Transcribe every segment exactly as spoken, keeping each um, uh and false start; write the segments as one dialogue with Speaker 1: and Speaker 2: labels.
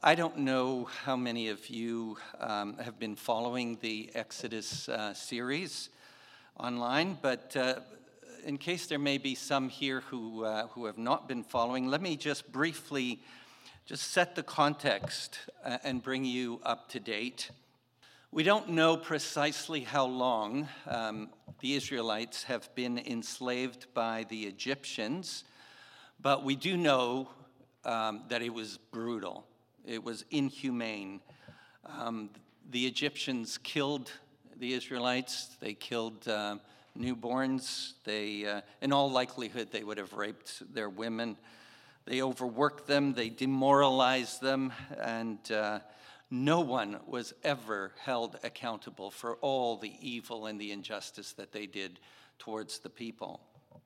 Speaker 1: I don't know how many of you um, have been following the Exodus uh, series online, but uh, in case there may be some here who uh, who have not been following, let me just briefly just set the context uh, and bring you up to date. We don't know precisely how long um, the Israelites have been enslaved by the Egyptians, but we do know um, that it was brutal. It was inhumane. Um, the Egyptians killed the Israelites. They killed uh, newborns. They, uh, in all likelihood, they would have raped their women. They overworked them. They demoralized them. And uh, no one was ever held accountable for all the evil and the injustice that they did towards the people.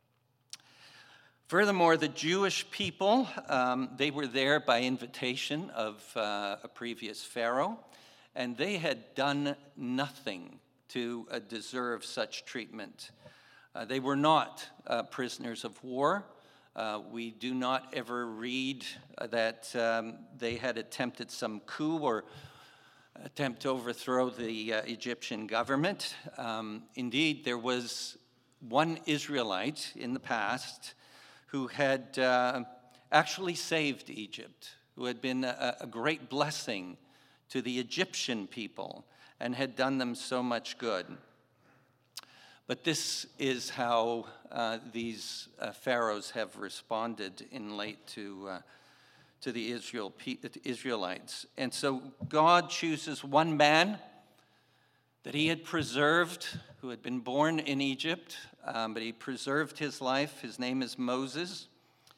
Speaker 1: Furthermore, the Jewish people, um, they were there by invitation of uh, a previous Pharaoh, and they had done nothing to uh, deserve such treatment. Uh, they were not uh, prisoners of war. Uh, we do not ever read uh, that um, they had attempted some coup or attempt to overthrow the uh, Egyptian government. Um, indeed, there was one Israelite in the past who had uh, actually saved Egypt, who had been a, a great blessing to the Egyptian people and had done them so much good. But this is how uh, these uh, pharaohs have responded in late to, uh, to the Israel, Israelites. And so God chooses one man that he had preserved, who had been born in Egypt, um, but he preserved his life. His name is Moses,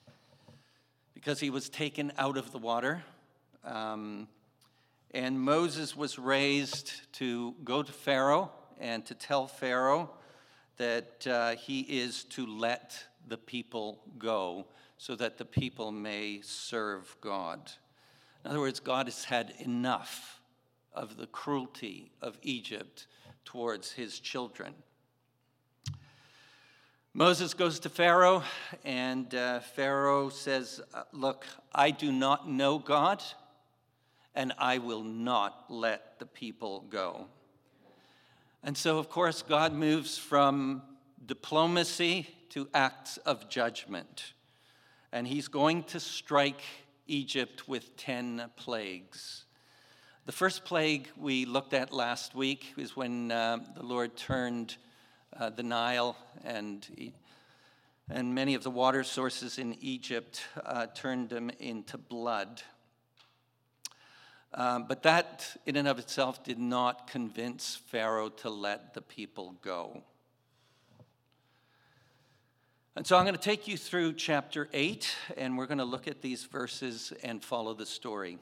Speaker 1: because he was taken out of the water. Um, and Moses was raised to go to Pharaoh and to tell Pharaoh that uh, he is to let the people go so that the people may serve God. In other words, God has had enough of the cruelty of Egypt towards his children. Moses goes to Pharaoh, and uh, Pharaoh says, look, I do not know God, and I will not let the people go. And so, of course, God moves from diplomacy to acts of judgment. And he's going to strike Egypt with ten plagues. The first plague we looked at last week is when uh, the Lord turned uh, the Nile and, and many of the water sources in Egypt, uh, turned them into blood. Um, but that, in and of itself, did not convince Pharaoh to let the people go. And so I'm going to take you through chapter eight, and we're going to look at these verses and follow the story.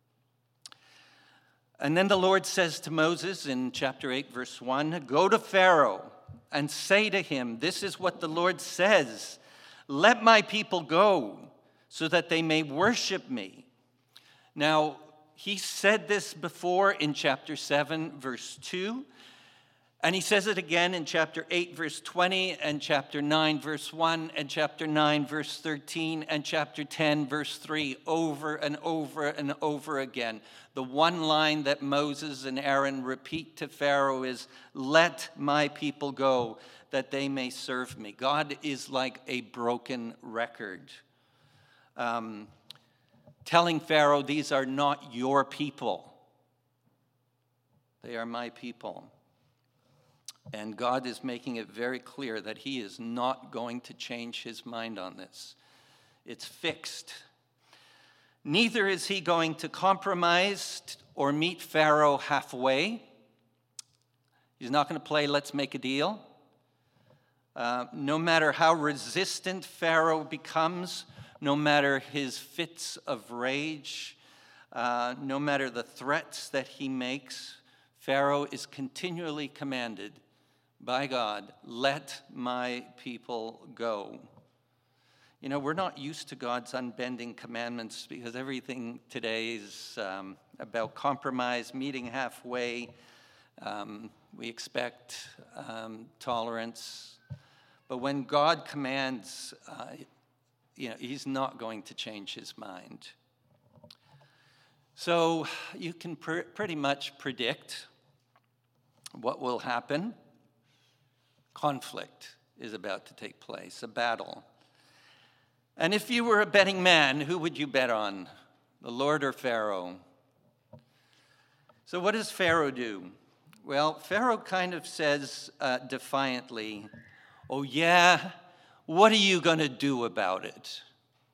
Speaker 1: And then the Lord says to Moses in chapter eight, verse one, go to Pharaoh and say to him, this is what the Lord says, let my people go so that they may worship me. Now, he said this before in chapter seven, verse two, and he says it again in chapter eight, verse twenty, and chapter nine, verse one, and chapter nine, verse thirteen, and chapter ten, verse three, over and over and over again. The one line that Moses and Aaron repeat to Pharaoh is, let my people go, that they may serve me. God is like a broken record, um, telling Pharaoh, these are not your people. They are my people. And God is making it very clear that he is not going to change his mind on this. It's fixed. Neither is he going to compromise or meet Pharaoh halfway. He's not going to play let's make a deal. Uh, no matter how resistant Pharaoh becomes, no matter his fits of rage, uh, no matter the threats that he makes, Pharaoh is continually commanded by God, let my people go. You know, we're not used to God's unbending commandments because everything today is um, about compromise, meeting halfway. Um, we expect um, tolerance. But when God commands, uh, you know, he's not going to change his mind. So you can pr- pretty much predict what will happen. Conflict is about to take place, a battle. And if you were a betting man, who would you bet on? The Lord or Pharaoh? So what does Pharaoh do? Well, Pharaoh kind of says uh, defiantly, oh yeah, what are you going to do about it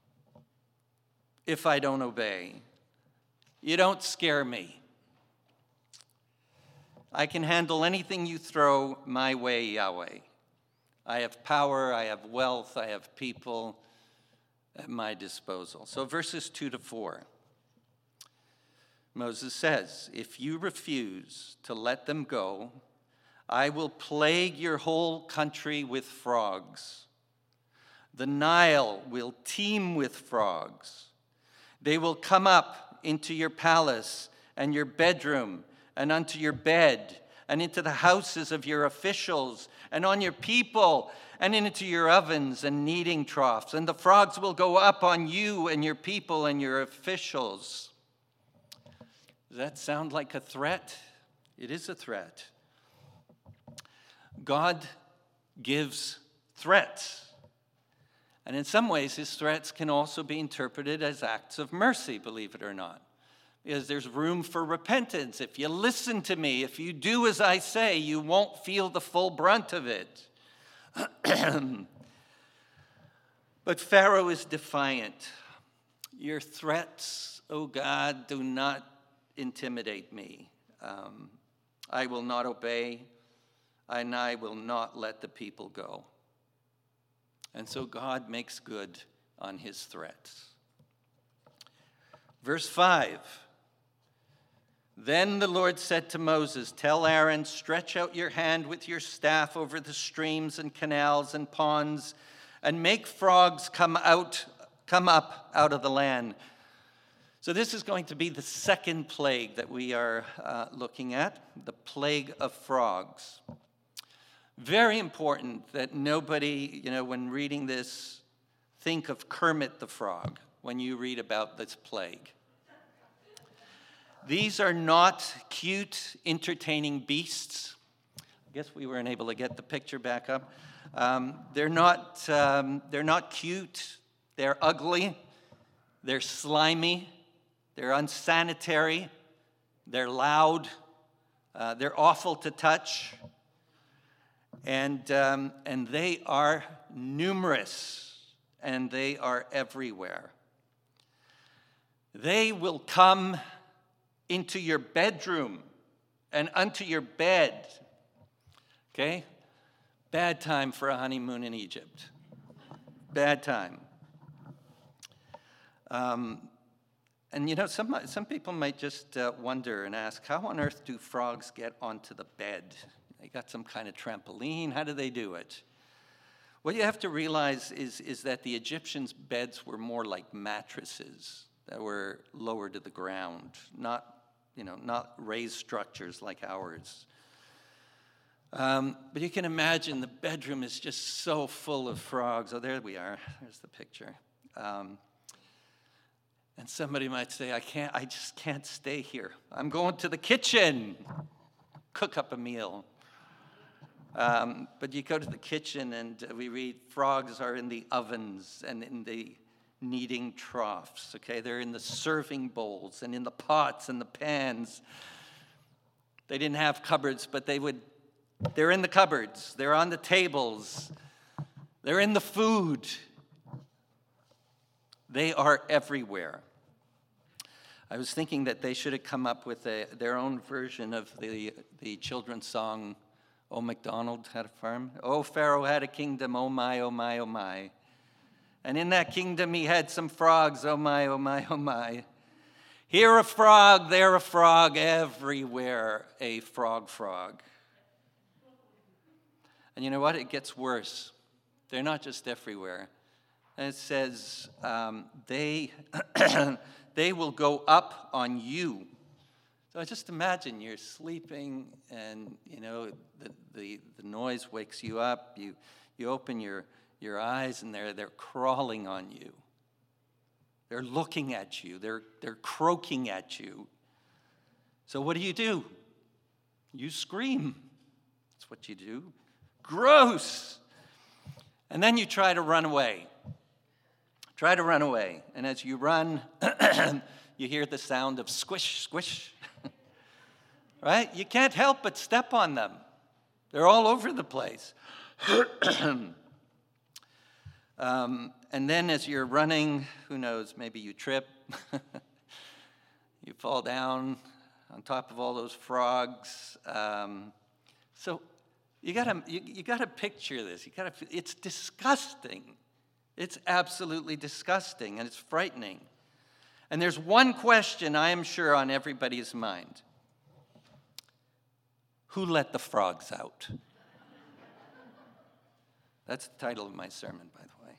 Speaker 1: if I don't obey? You don't scare me. I can handle anything you throw my way, Yahweh. I have power, I have wealth, I have people at my disposal. So verses two to four. Moses says, if you refuse to let them go, I will plague your whole country with frogs. The Nile will teem with frogs. They will come up into your palace and your bedroom and unto your bed and into the houses of your officials and on your people and into your ovens and kneading troughs. And the frogs will go up on you and your people and your officials. Does that sound like a threat? It is a threat. God gives threats. And in some ways, his threats can also be interpreted as acts of mercy, believe it or not. Because there's room for repentance. If you listen to me, if you do as I say, you won't feel the full brunt of it. But Pharaoh is defiant. Your threats, O God, do not intimidate me. Um, I will not obey, and I will not let the people go. And so God makes good on his threats. Verse five. Then the Lord said to Moses, tell Aaron, stretch out your hand with your staff over the streams and canals and ponds, and make frogs come out, come up out of the land. So this is going to be the second plague that we are uh, looking at, the plague of frogs. Very important that nobody, you know, when reading this, think of Kermit the Frog when you read about this plague. These are not cute, entertaining beasts. I guess we weren't able to get the picture back up. Um, they're not, um, they're not cute. They're ugly. They're slimy. They're unsanitary. They're loud. Uh, they're awful to touch. And, um, and they are numerous, and they are everywhere. They will come into your bedroom and unto your bed. Okay? Bad time for a honeymoon in Egypt. Bad time. Um, and you know, some, some people might just uh, wonder and ask, how on earth do frogs get onto the bed? They got some kind of trampoline. How do they do it? What you have to realize is, is that the Egyptians' beds were more like mattresses that were lower to the ground, not, you know, not raised structures like ours. Um, but you can imagine the bedroom is just so full of frogs. Oh, there we are. There's the picture. Um, and somebody might say, I can't, I just can't stay here. I'm going to the kitchen, cook up a meal. Um, but you go to the kitchen and we read frogs are in the ovens and in the kneading troughs, okay? They're in the serving bowls and in the pots and the pans. They didn't have cupboards, but they would, they're in the cupboards. They're on the tables. They're in the food. They are everywhere. I was thinking that they should have come up with a, their own version of the, the children's song, Oh, MacDonald had a farm. Oh, Pharaoh had a kingdom. Oh, my, oh, my, oh, my. And in that kingdom, he had some frogs. Oh, my, oh, my, oh, my. Here a frog, there a frog, everywhere a frog frog. And you know what? It gets worse. They're not just everywhere. And it says, um, they, they will go up on you. So just imagine you're sleeping and, you know, the, the, the noise wakes you up. You, you open your, your eyes and they're, they're crawling on you. They're looking at you. They're, they're croaking at you. So what do you do? You scream. That's what you do. Gross! And then you try to run away. Try to run away. And as you run, you hear the sound of squish, squish. Right? You can't help but step on them. They're all over the place. um, and then as you're running, who knows, maybe you trip. You fall down on top of all those frogs. Um, so you gotta you, you gotta picture this. You gotta. It's disgusting. It's absolutely disgusting, and it's frightening. And there's one question I am sure on everybody's mind. Who let the frogs out? That's the title of my sermon, by the way.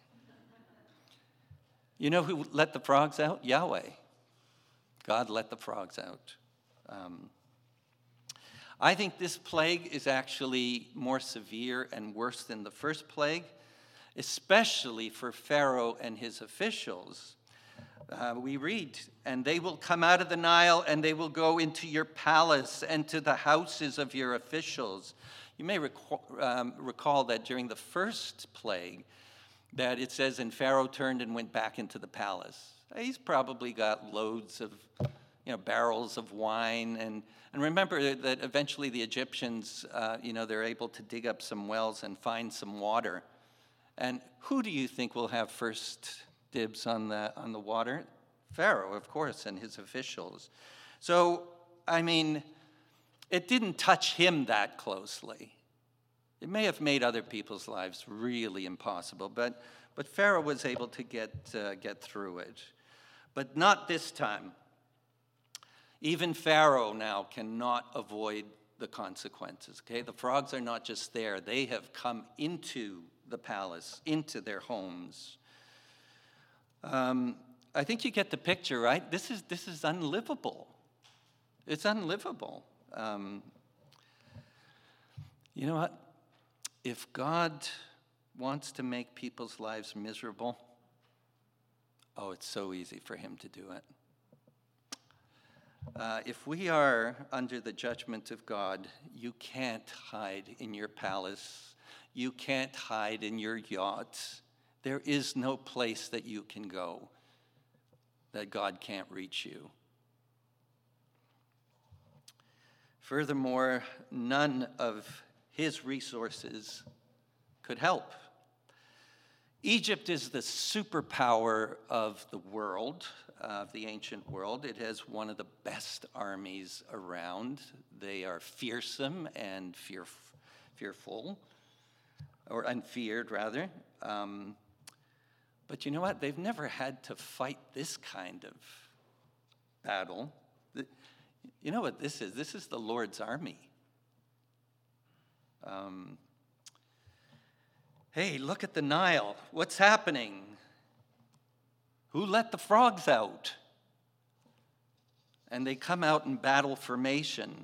Speaker 1: You know who let the frogs out? Yahweh. God let the frogs out. Um, I think this plague is actually more severe and worse than the first plague, especially for Pharaoh and his officials. Uh, we read, and they will come out of the Nile, and they will go into your palace and to the houses of your officials. You may recall, um, recall that during the first plague, that it says, and Pharaoh turned and went back into the palace. He's probably got loads of, you know, barrels of wine. And, and remember that eventually the Egyptians, uh, you know, they're able to dig up some wells and find some water. And who do you think will have first dibs on the on the water? Pharaoh, of course, and his officials. So, I mean, it didn't touch him that closely. It may have made other people's lives really impossible, but but Pharaoh was able to get uh, get through it. But not this time. Even Pharaoh now cannot avoid the consequences. Okay, the frogs are not just there; they have come into the palace, into their homes. Um, I think you get the picture, right? This is this is unlivable. It's unlivable. Um, you know what? If God wants to make people's lives miserable, oh, it's so easy for him to do it. Uh, if we are under the judgment of God, you can't hide in your palace. You can't hide in your yacht. There is no place that you can go that God can't reach you. Furthermore, none of his resources could help. Egypt is the superpower of the world, of the ancient world. It has one of the best armies around. They are fearsome and fear, fearful, or unfeared, rather. Um, but you know what? They've never had to fight this kind of battle. You know what this is? This is the Lord's army. Um, hey, look at the Nile. What's happening? Who let the frogs out? And they come out in battle formation.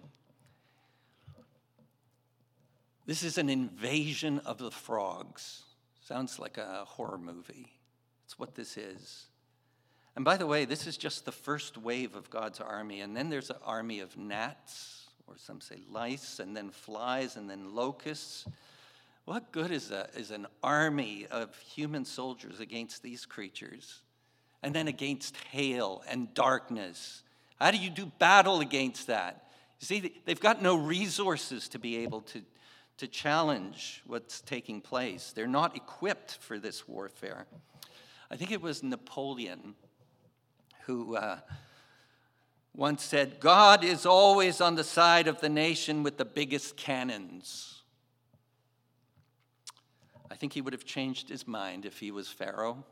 Speaker 1: This is an invasion of the frogs. Sounds like a horror movie. That's what this is. And by the way, this is just the first wave of God's army. And then there's an army of gnats, or some say lice, and then flies, and then locusts. What good is a, is an army of human soldiers against these creatures? And then against hail and darkness. How do you do battle against that? You see, they've got no resources to be able to, to challenge what's taking place. They're not equipped for this warfare. I think it was Napoleon who uh, once said, God is always on the side of the nation with the biggest cannons. I think he would have changed his mind if he was Pharaoh,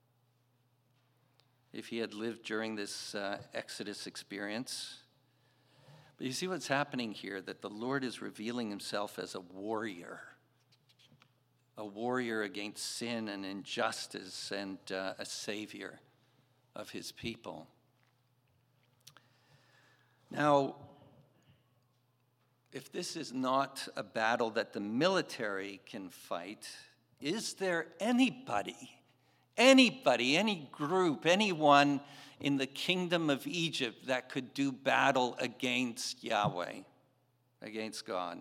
Speaker 1: if he had lived during this uh, Exodus experience. But you see what's happening here, that the Lord is revealing himself as a warrior, a warrior against sin and injustice, and uh, a savior of his people. Now, if this is not a battle that the military can fight, is there anybody, Anybody, any group, anyone in the kingdom of Egypt that could do battle against Yahweh, against God.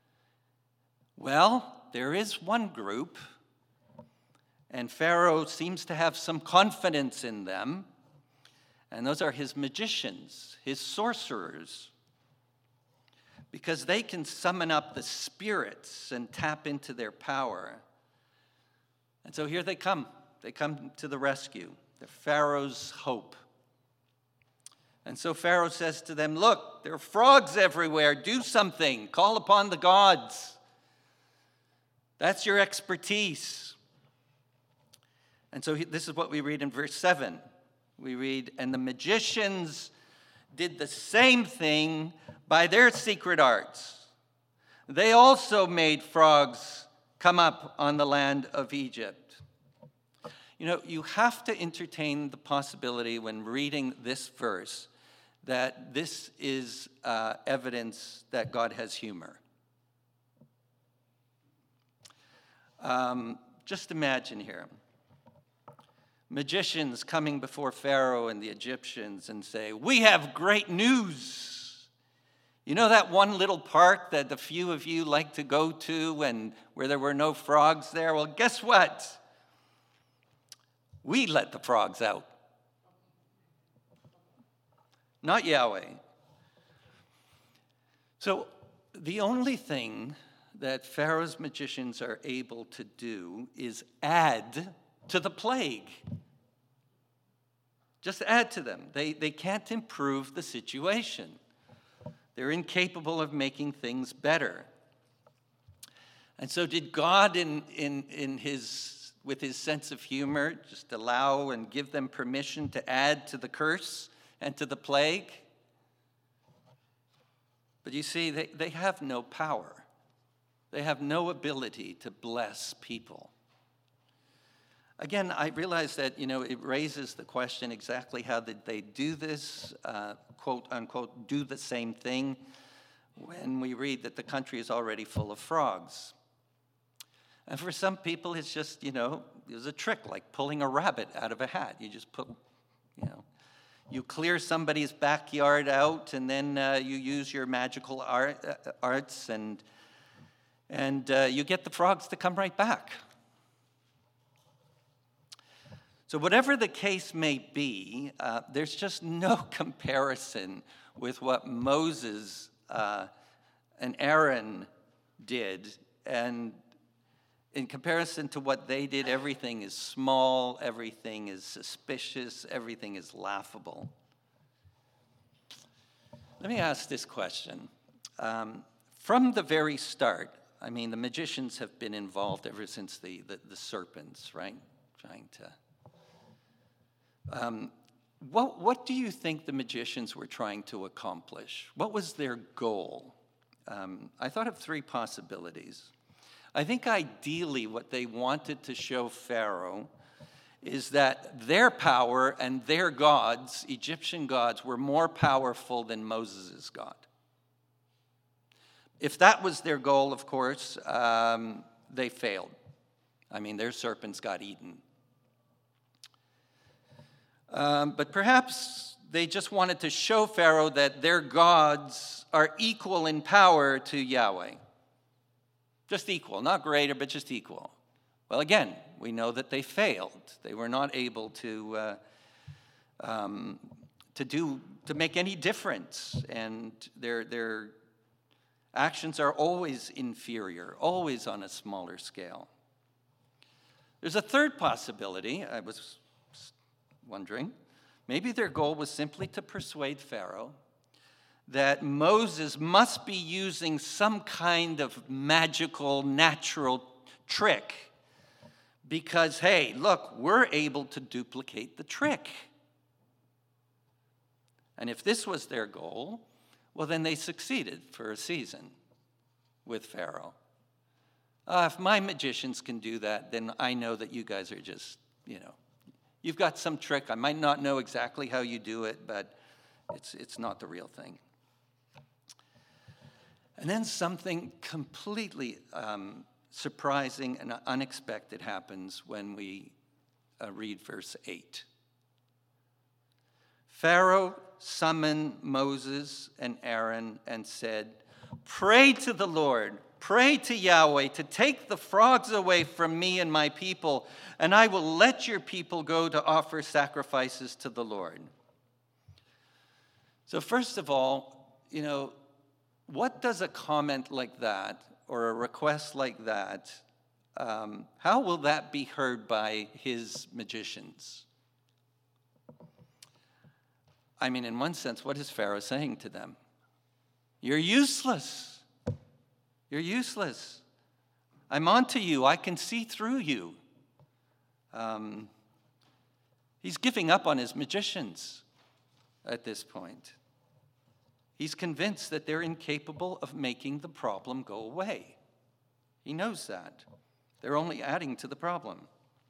Speaker 1: Well, there is one group, and Pharaoh seems to have some confidence in them, and those are his magicians, his sorcerers, because they can summon up the spirits and tap into their power. And so here they come. They come to the rescue. They're Pharaoh's hope. And so Pharaoh says to them, look, there are frogs everywhere. Do something. Call upon the gods. That's your expertise. And so he, this is what we read in verse seven. We read, and the magicians did the same thing by their secret arts. They also made frogs come up on the land of Egypt. You know, you have to entertain the possibility when reading this verse that this is uh, evidence that God has humor. Um, just imagine here. Magicians coming before Pharaoh and the Egyptians and say, we have great news. You know that one little park that the few of you like to go to and where there were no frogs there? Well, guess what? We let the frogs out. Not Yahweh. So the only thing that Pharaoh's magicians are able to do is add to the plague. Just add to them. They, they can't improve the situation. They're incapable of making things better. And so did God, in, in, in his, with his sense of humor, just allow and give them permission to add to the curse and to the plague? But you see, they, they have no power. They have no ability to bless people. Again, I realize that, you know, it raises the question exactly how did they do this, uh, quote unquote, do the same thing, when we read that the country is already full of frogs. And for some people, it's just, you know, it was a trick, like pulling a rabbit out of a hat. You just put, you know, you clear somebody's backyard out, and then uh, you use your magical art, uh, arts, and, and uh, you get the frogs to come right back. So whatever the case may be, uh, there's just no comparison with what Moses uh, and Aaron did. And in comparison to what they did, everything is small, everything is suspicious, everything is laughable. Let me ask this question. Um, from the very start, I mean, the magicians have been involved ever since the, the, the serpents, right? Trying to... Um, what, what do you think the magicians were trying to accomplish? What was their goal? Um, I thought of three possibilities. I think ideally what they wanted to show Pharaoh is that their power and their gods, Egyptian gods, were more powerful than Moses' God. If that was their goal, of course, um, they failed. I mean, their serpents got eaten. Um, but perhaps they just wanted to show Pharaoh that their gods are equal in power to Yahweh. Just equal, not greater, but just equal. Well, again, we know that they failed. They were not able to uh, um, to do to make any difference, and their their actions are always inferior, always on a smaller scale. There's a third possibility. I was wondering, maybe their goal was simply to persuade Pharaoh that Moses must be using some kind of magical, natural trick because, hey, look, we're able to duplicate the trick. And if this was their goal, well, then they succeeded for a season with Pharaoh. Uh, if my magicians can do that, then I know that you guys are just, you know, you've got some trick. I might not know exactly how you do it, but it's it's not the real thing. And then something completely um, surprising and unexpected happens when we uh, read verse eight. Pharaoh summoned Moses and Aaron and said, "Pray to the Lord, pray to Yahweh to take the frogs away from me and my people, and I will let your people go to offer sacrifices to the Lord." So first of all, you know, what does a comment like that or a request like that, um, how will that be heard by his magicians? I mean, in one sense, what is Pharaoh saying to them? You're useless. You're useless. I'm onto you. I can see through you. Um, he's giving up on his magicians at this point. He's convinced that they're incapable of making the problem go away. He knows that. They're only adding to the problem.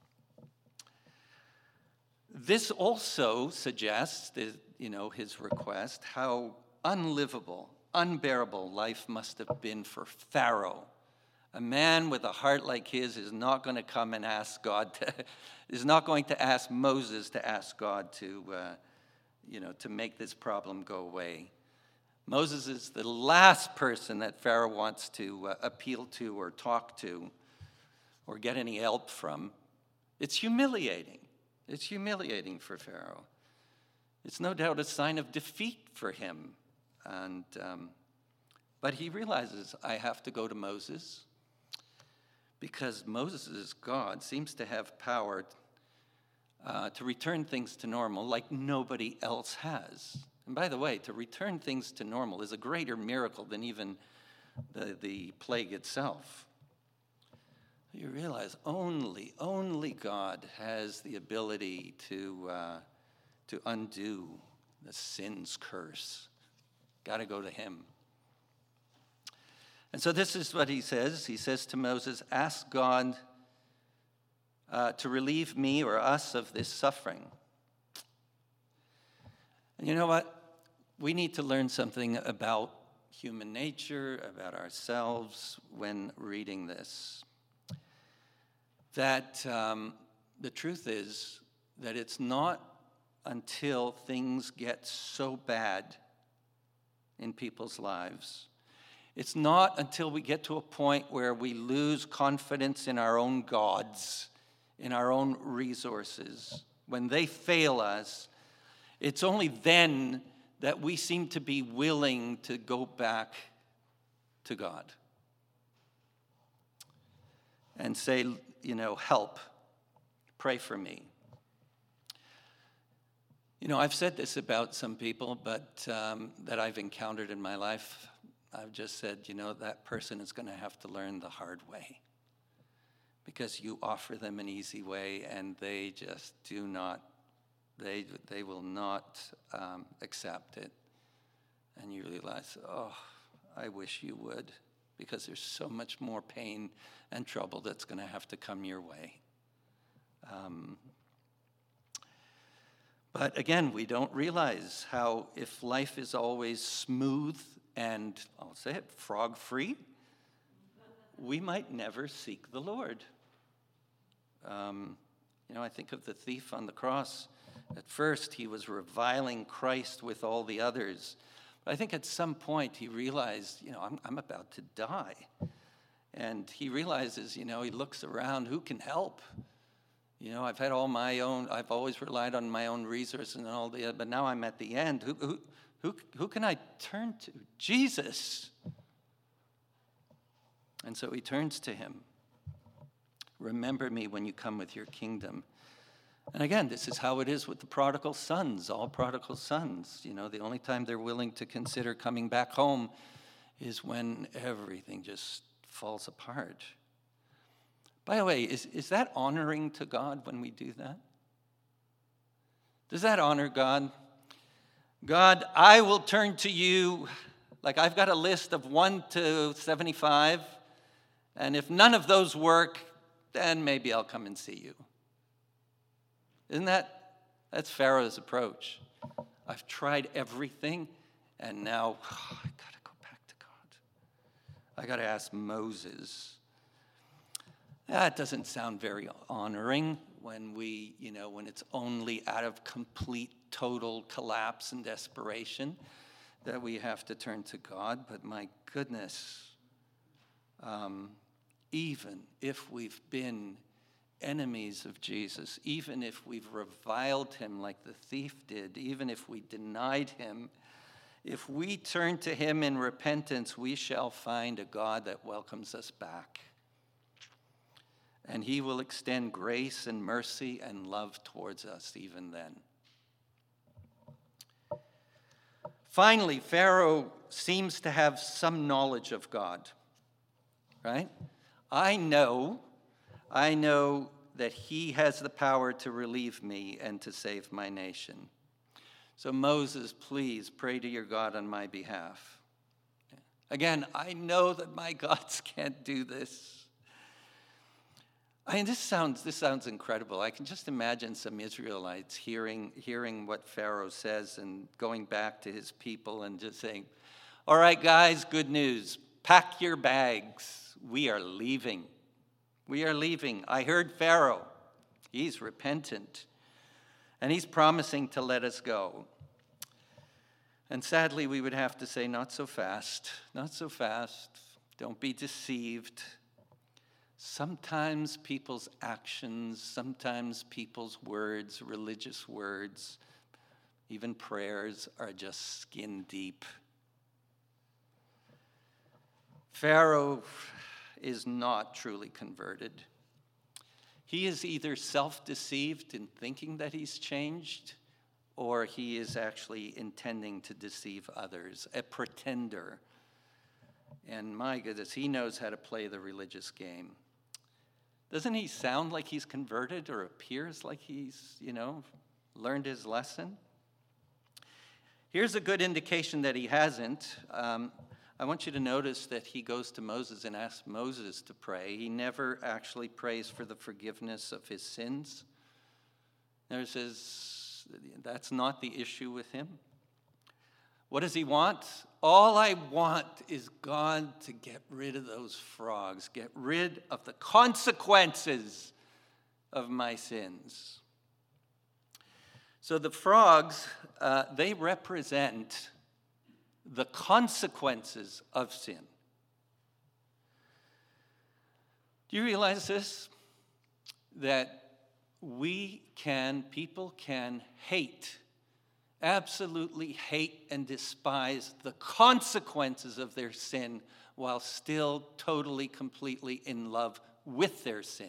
Speaker 1: This also suggests, you know, his request, how unlivable, unbearable life must have been for Pharaoh. A man with a heart like his is not going to come and ask God to, is not going to ask Moses to ask God to, uh, you know, to make this problem go away. Moses is the last person that Pharaoh wants to uh, appeal to or talk to or get any help from. It's humiliating. It's humiliating for Pharaoh. It's no doubt a sign of defeat for him. And um, but he realizes, I have to go to Moses because Moses' God seems to have power uh, to return things to normal like nobody else has. And by the way, to return things to normal is a greater miracle than even the, the plague itself. You realize only, only God has the ability to, uh, to undo the sin's curse. Got to go to him. And so this is what he says. He says to Moses, ask God uh, to relieve me or us of this suffering. And you know what? We need to learn something about human nature, about ourselves when reading this. That um, the truth is that it's not until things get so bad in people's lives, it's not until we get to a point where we lose confidence in our own gods, in our own resources, when they fail us, it's only then that we seem to be willing to go back to God and say, you know, help, pray for me. You know, I've said this about some people, but um, that I've encountered in my life. I've just said, you know, that person is going to have to learn the hard way because you offer them an easy way and they just do not, they, they will not um, accept it. And you realize, oh, I wish you would, because there's so much more pain and trouble that's going to have to come your way. Um, but again, we don't realize how if life is always smooth and, I'll say it, frog-free, we might never seek the Lord. Um, you know, I think of the thief on the cross. At first, he was reviling Christ with all the others. But I think at some point he realized, you know, I'm, I'm about to die. And he realizes, you know, he looks around, who can help? You know, I've had all my own, I've always relied on my own resources and all the, but now I'm at the end. Who, who, who, who can I turn to? Jesus. And so he turns to him. Remember me when you come with your kingdom. And again, this is how it is with the prodigal sons, all prodigal sons. You know, the only time they're willing to consider coming back home is when everything just falls apart. By the way, is, is that honoring to God when we do that? Does that honor God? God, I will turn to you, like I've got a list of one to seventy-five, and if none of those work, then maybe I'll come and see you. Isn't that, that's Pharaoh's approach. I've tried everything, and now oh, I gotta go back to God. I gotta ask Moses. That doesn't sound very honoring when we, you know, when it's only out of complete, total collapse and desperation that we have to turn to God. But my goodness, um, even if we've been enemies of Jesus, even if we've reviled him like the thief did, even if we denied him, if we turn to him in repentance, we shall find a God that welcomes us back. And he will extend grace and mercy and love towards us even then. Finally, Pharaoh seems to have some knowledge of God, right? I know, I know that he has the power to relieve me and to save my nation. So Moses, please pray to your God on my behalf. Again, I know that my gods can't do this. I mean, this sounds this sounds incredible. I can just imagine some Israelites hearing hearing what Pharaoh says and going back to his people and just saying, all right, guys, good news. Pack your bags. We are leaving. We are leaving. I heard Pharaoh. He's repentant. And he's promising to let us go. And sadly, we would have to say, not so fast. Not so fast. Don't be deceived. Sometimes people's actions, sometimes people's words, religious words, even prayers are just skin deep. Pharaoh is not truly converted. He is either self-deceived in thinking that he's changed, or he is actually intending to deceive others, a pretender. And my goodness, he knows how to play the religious game. Doesn't he sound like he's converted or appears like he's, you know, learned his lesson? Here's a good indication that he hasn't. Um, I want you to notice that he goes to Moses and asks Moses to pray. He never actually prays for the forgiveness of his sins. There says that's not the issue with him. What does he want? All I want is God to get rid of those frogs, get rid of the consequences of my sins. So the frogs, uh, they represent the consequences of sin. Do you realize this? That we can, people can hate, absolutely hate and despise the consequences of their sin while still totally, completely in love with their sin.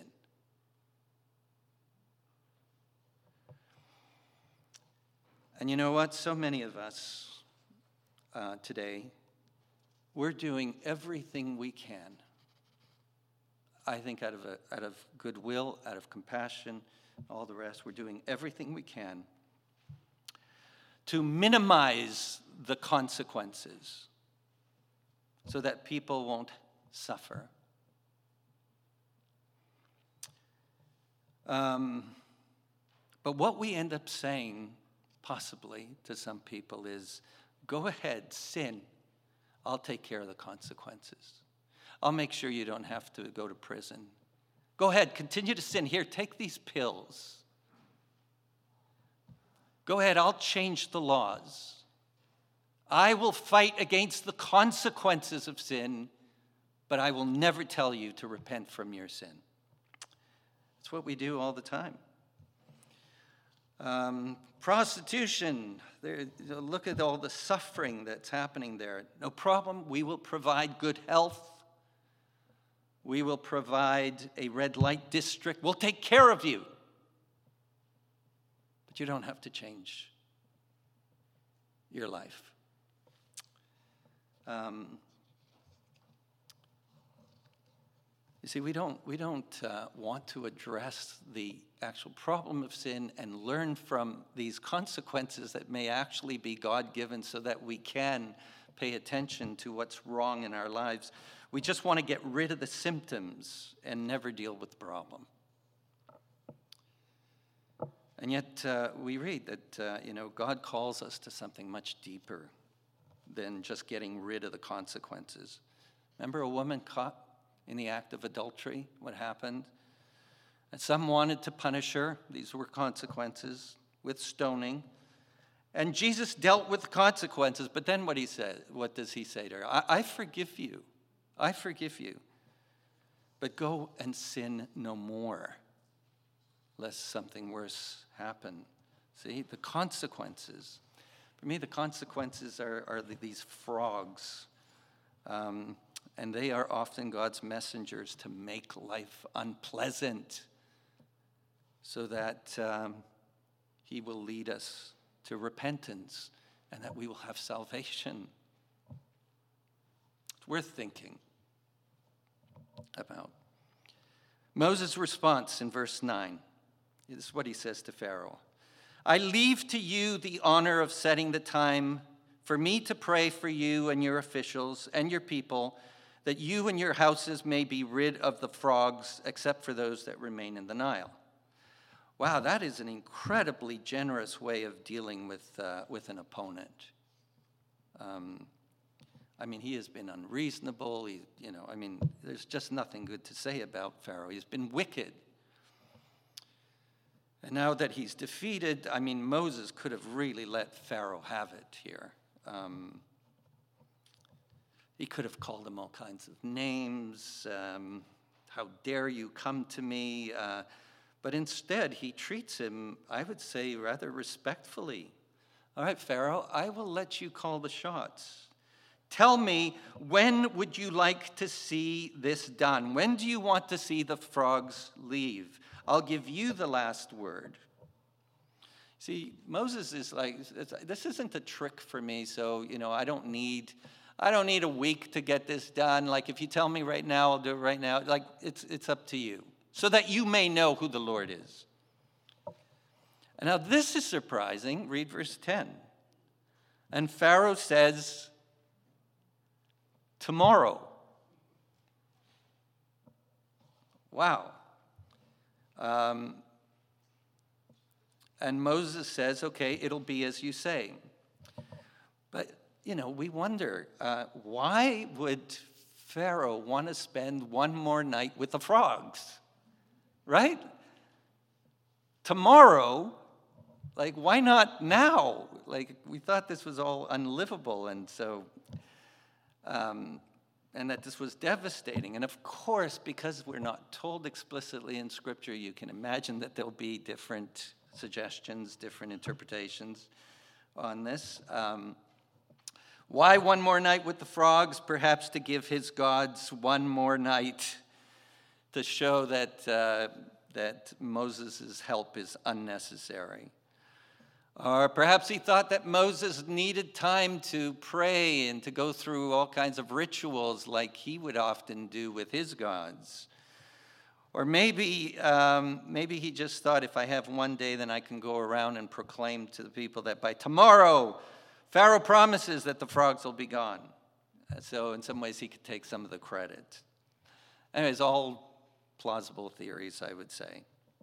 Speaker 1: And you know what? So many of us uh, today, we're doing everything we can. I think out of a, out of goodwill, out of compassion, all the rest, we're doing everything we can to minimize the consequences so that people won't suffer. Um, but what we end up saying, possibly to some people, is, go ahead, sin. I'll take care of the consequences. I'll make sure you don't have to go to prison. Go ahead, continue to sin. Here, take these pills. Go ahead, I'll change the laws. I will fight against the consequences of sin, but I will never tell you to repent from your sin. That's what we do all the time. Um, prostitution, there, look at all the suffering that's happening there. No problem, we will provide good health. We will provide a red light district. We'll take care of you. But you don't have to change your life. Um, you see, we don't, we don't uh, want to address the actual problem of sin and learn from these consequences that may actually be God-given so that we can pay attention to what's wrong in our lives. We just want to get rid of the symptoms and never deal with the problem. And yet uh, we read that, uh, you know, God calls us to something much deeper than just getting rid of the consequences. Remember a woman caught in the act of adultery, what happened. And some wanted to punish her. These were consequences, with stoning. And Jesus dealt with the consequences, but then what he said, what does he say to her? I, I forgive you. I forgive you. But go and sin no more, lest something worse happen. See, the consequences. For me, the consequences are, are these frogs. Um, and they are often God's messengers to make life unpleasant so that um, he will lead us to repentance and that we will have salvation. It's worth thinking about. Moses' response in verse nine. This is what he says to Pharaoh. I leave to you the honor of setting the time for me to pray for you and your officials and your people, that you and your houses may be rid of the frogs, except for those that remain in the Nile. Wow, that is an incredibly generous way of dealing with uh, with an opponent. Um, I mean, he has been unreasonable. He, you know, I mean, there's just nothing good to say about Pharaoh. He's been wicked. And now that he's defeated, I mean, Moses could have really let Pharaoh have it here. Um, he could have called him all kinds of names. Um, how dare you come to me? Uh, but instead, he treats him, I would say, rather respectfully. All right, Pharaoh, I will let you call the shots. Tell me, when would you like to see this done? When do you want to see the frogs leave? I'll give you the last word. See, Moses is like, this isn't a trick for me, so, you know, I don't need, I don't need a week to get this done. Like, if you tell me right now, I'll do it right now. Like, it's it's up to you, so that you may know who the Lord is. And now this is surprising. Read verse ten. And Pharaoh says, tomorrow. Wow. Um, and Moses says, okay, it'll be as you say. But, you know, we wonder, uh, why would Pharaoh want to spend one more night with the frogs? Right? Tomorrow, like, why not now? Like, we thought this was all unlivable, and so... Um, and that this was devastating. And of course, because we're not told explicitly in Scripture, you can imagine that there'll be different suggestions, different interpretations on this. Um, why one more night with the frogs? Perhaps to give his gods one more night to show that, uh, that Moses' help is unnecessary. Or perhaps he thought that Moses needed time to pray and to go through all kinds of rituals like he would often do with his gods. Or maybe, um, maybe he just thought, if I have one day, then I can go around and proclaim to the people that by tomorrow, Pharaoh promises that the frogs will be gone. So in some ways, he could take some of the credit. Anyways, all plausible theories, I would say.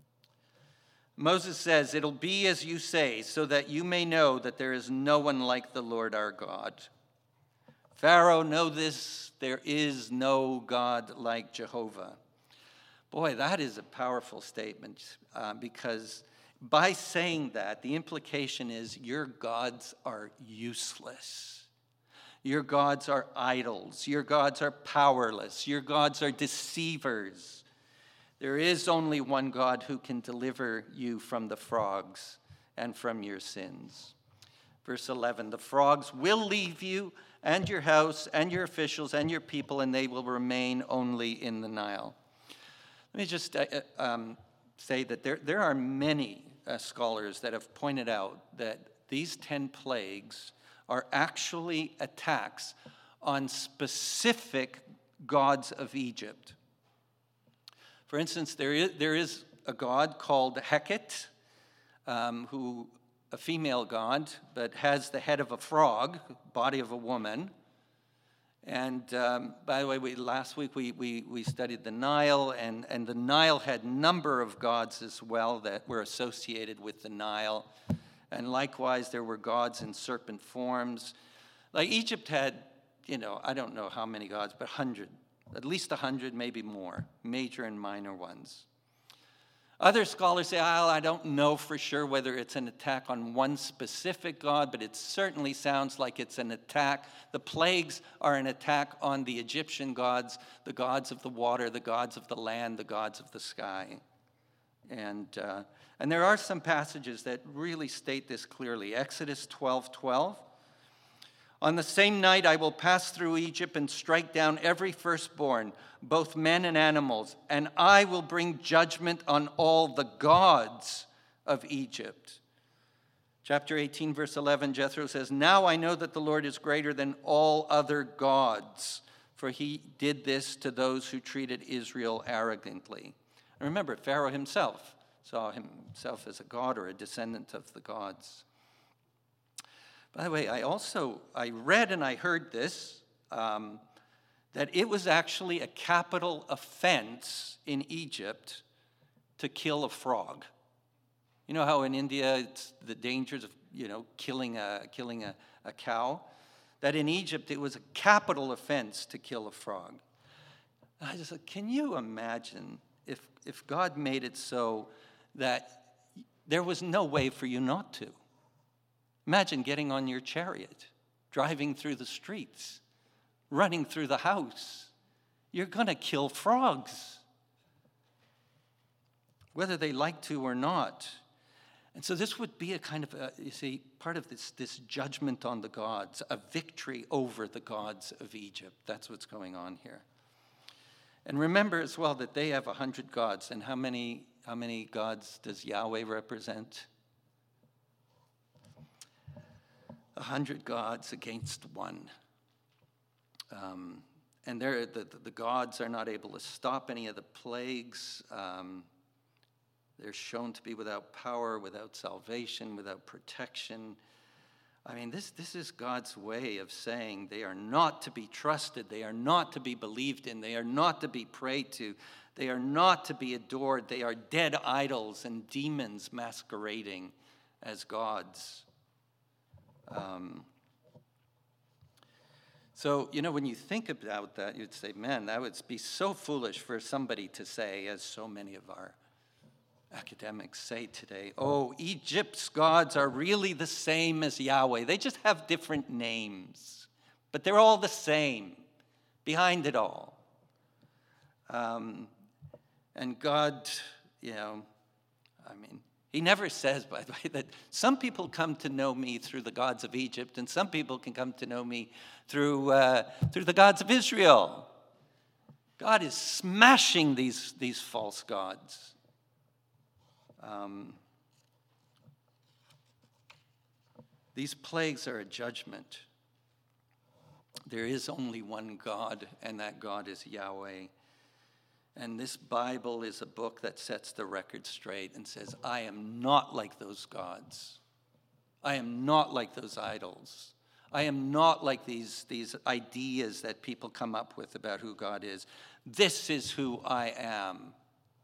Speaker 1: Moses says, it'll be as you say, so that you may know that there is no one like the Lord our God. Pharaoh, know this, there is no God like Jehovah. Boy, that is a powerful statement, uh, because by saying that, the implication is your gods are useless. Your gods are idols. Your gods are powerless. Your gods are deceivers. There is only one God who can deliver you from the frogs and from your sins. Verse eleven, the frogs will leave you and your house and your officials and your people, and they will remain only in the Nile. Let me just uh, um, say that there, there are many uh, scholars that have pointed out that these ten plagues are actually attacks on specific gods of Egypt. For instance, there is, there is a god called Heket, um, who a female god, but has the head of a frog, body of a woman. And um, by the way, we, last week we, we, we studied the Nile, and, and the Nile had a number of gods as well that were associated with the Nile. And likewise, there were gods in serpent forms. Like Egypt had, you know, I don't know how many gods, but hundreds. At least a hundred, maybe more, major and minor ones. Other scholars say, oh, I don't know for sure whether it's an attack on one specific god, but it certainly sounds like it's an attack. The plagues are an attack on the Egyptian gods, the gods of the water, the gods of the land, the gods of the sky. And, uh, and there are some passages that really state this clearly. Exodus twelve twelve. On the same night I will pass through Egypt and strike down every firstborn, both men and animals, and I will bring judgment on all the gods of Egypt. Chapter eighteen, verse eleven, Jethro says, now I know that the Lord is greater than all other gods, for he did this to those who treated Israel arrogantly. And remember, Pharaoh himself saw himself as a god or a descendant of the gods. By the way, I also, I read and I heard this, um, that it was actually a capital offense in Egypt to kill a frog. You know how in India it's the dangers of, you know, killing a, killing a, a cow? That in Egypt it was a capital offense to kill a frog. And I just said, can you imagine if, if God made it so that there was no way for you not to? Imagine getting on your chariot, driving through the streets, running through the house. You're going to kill frogs, whether they like to or not. And so this would be a kind of, a, you see, part of this, this judgment on the gods, a victory over the gods of Egypt. That's what's going on here. And remember as well that they have a hundred gods. And how many, how many gods does Yahweh represent? A hundred gods against one. Um, and the, the, the gods are not able to stop any of the plagues. Um, they're shown to be without power, without salvation, without protection. I mean, this, this is God's way of saying they are not to be trusted. They are not to be believed in. They are not to be prayed to. They are not to be adored. They are dead idols and demons masquerading as gods. Um, so, you know, when you think about that, you'd say, man, that would be so foolish for somebody to say, as so many of our academics say today, oh, Egypt's gods are really the same as Yahweh. They just have different names, but they're all the same behind it all. Um, and God, you know, I mean, he never says, by the way, that some people come to know me through the gods of Egypt, and some people can come to know me through uh, through the gods of Israel. God is smashing these, these false gods. Um, these plagues are a judgment. There is only one God, and that God is Yahweh. And this Bible is a book that sets the record straight and says, I am not like those gods. I am not like those idols. I am not like these, these ideas that people come up with about who God is. This is who I am.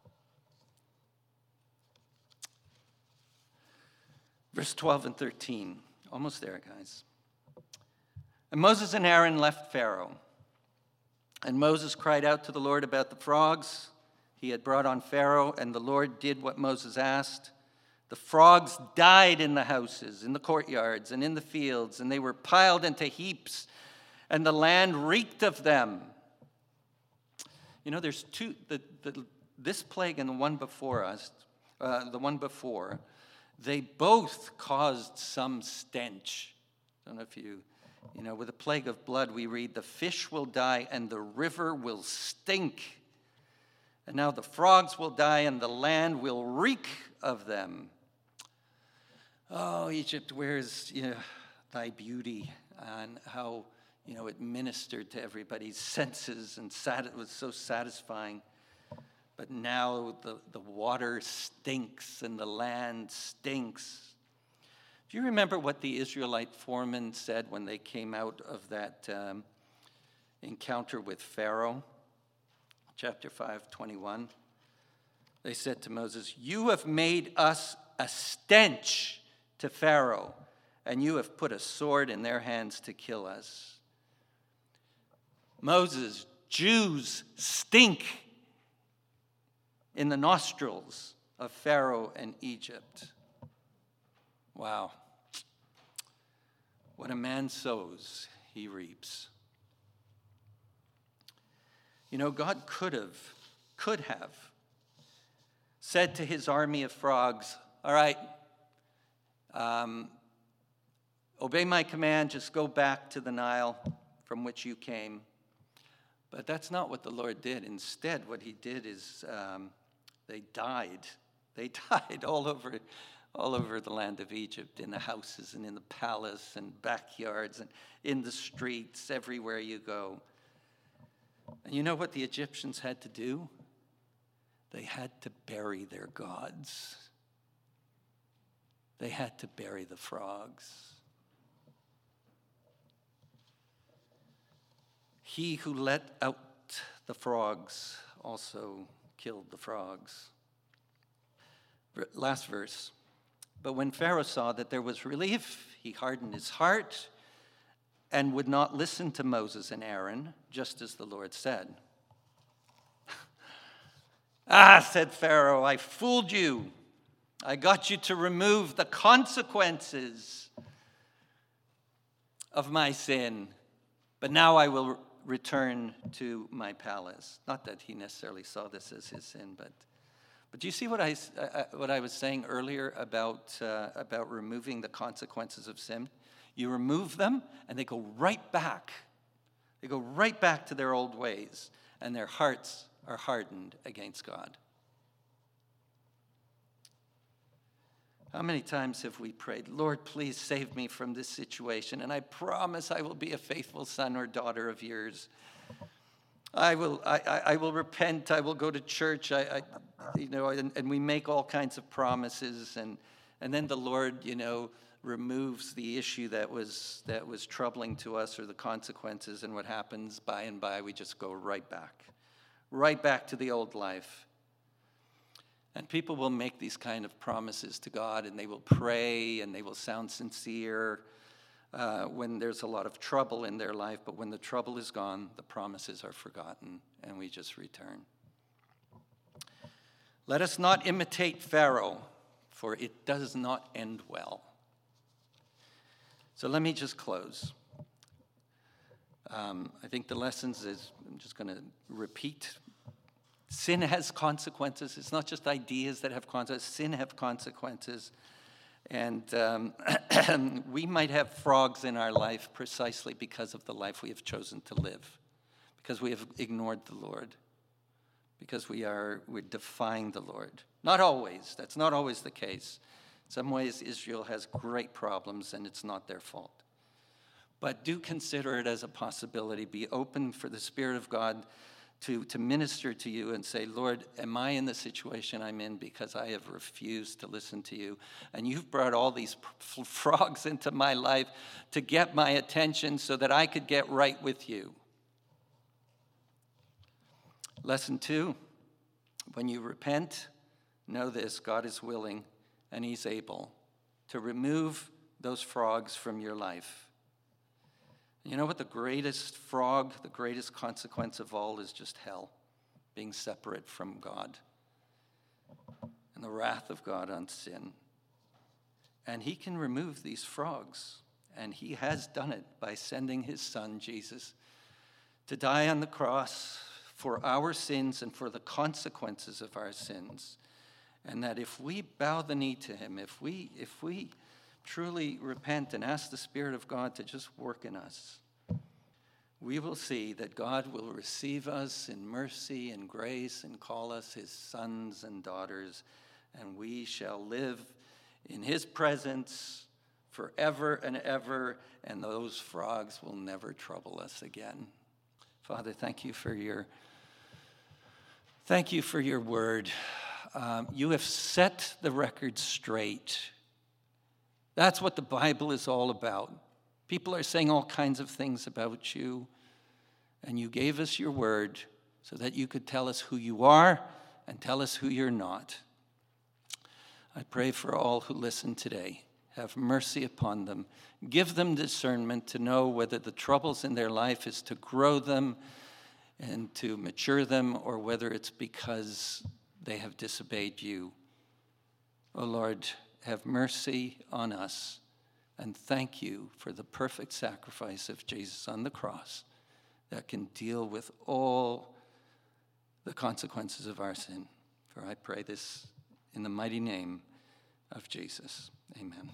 Speaker 1: Verse twelve and thirteen. Almost there, guys. And Moses and Aaron left Pharaoh. And Moses cried out to the Lord about the frogs he had brought on Pharaoh, and the Lord did what Moses asked. The frogs died in the houses, in the courtyards, and in the fields, and they were piled into heaps, and the land reeked of them. You know, there's two, the, the, this plague and the one before us, uh, the one before, they both caused some stench. I don't know if you... You know, with the plague of blood, we read, the fish will die and the river will stink. And now the frogs will die and the land will reek of them. Oh, Egypt, where's, you know, thy beauty, and how, you know, it ministered to everybody's senses and sat- it was so satisfying. But now the, the water stinks and the land stinks. Do you remember what the Israelite foreman said when they came out of that um, encounter with Pharaoh? Chapter five, twenty-one. They said to Moses, you have made us a stench to Pharaoh, and you have put a sword in their hands to kill us. Moses Jews stink in the nostrils of Pharaoh and Egypt. Wow. What a man sows, he reaps. You know, God could have, could have said to his army of frogs, all right, um, obey my command, just go back to the Nile from which you came. But that's not what the Lord did. Instead, what he did is um, they died. They died all over, all over the land of Egypt, in the houses and in the palace and backyards and in the streets, everywhere you go. And you know what the Egyptians had to do? They had to bury their gods. They had to bury the frogs. He who let out the frogs also killed the frogs. Last verse. But when Pharaoh saw that there was relief, he hardened his heart and would not listen to Moses and Aaron, just as the Lord said. Ah, said Pharaoh, I fooled you. I got you to remove the consequences of my sin, but now I will return to my palace. Not that he necessarily saw this as his sin, but but do you see what I uh, what I was saying earlier about uh, about removing the consequences of sin? You remove them, and they go right back. They go right back to their old ways, and their hearts are hardened against God. How many times have we prayed, Lord, please save me from this situation, and I promise I will be a faithful son or daughter of yours. I will, I, I, I will repent. I will go to church. I, I you know, and, and we make all kinds of promises, and and then the Lord, you know, removes the issue that was that was troubling to us, or the consequences, and what happens by and by, we just go right back, right back to the old life. And people will make these kind of promises to God, and they will pray, and they will sound sincere uh, when there's a lot of trouble in their life. But when the trouble is gone, the promises are forgotten, and we just return. Let us not imitate Pharaoh, for it does not end well. So let me just close. Um, I think the lessons is, I'm just going to repeat. Sin has consequences. It's not just ideas that have consequences. Sin have consequences. And um, we might have frogs in our life precisely because of the life we have chosen to live, because we have ignored the Lord, because we are we're defying the Lord. Not always. That's not always the case. In some ways, Israel has great problems, and it's not their fault. But do consider it as a possibility. Be open for the Spirit of God to, to minister to you and say, Lord, am I in the situation I'm in because I have refused to listen to you? And you've brought all these f- frogs into my life to get my attention so that I could get right with you. Lesson two, when you repent, know this, God is willing and he's able to remove those frogs from your life. You know what the greatest frog, the greatest consequence of all is just hell, being separate from God and the wrath of God on sin. And he can remove these frogs, and he has done it by sending his son, Jesus, to die on the cross for our sins and for the consequences of our sins. And that if we bow the knee to him, if we if we truly repent and ask the Spirit of God to just work in us, we will see that God will receive us in mercy and grace and call us his sons and daughters, and we shall live in his presence forever and ever, and those frogs will never trouble us again. Father, thank you for your thank you for your word. Um, you have set the record straight. That's what the Bible is all about. People are saying all kinds of things about you, and you gave us your word so that you could tell us who you are and tell us who you're not. I pray for all who listen today. Have mercy upon them. Give them discernment to know whether the troubles in their life is to grow them and to mature them, or whether it's because they have disobeyed you. O Lord, have mercy on us, and thank you for the perfect sacrifice of Jesus on the cross that can deal with all the consequences of our sin. For I pray this in the mighty name of Jesus. Amen.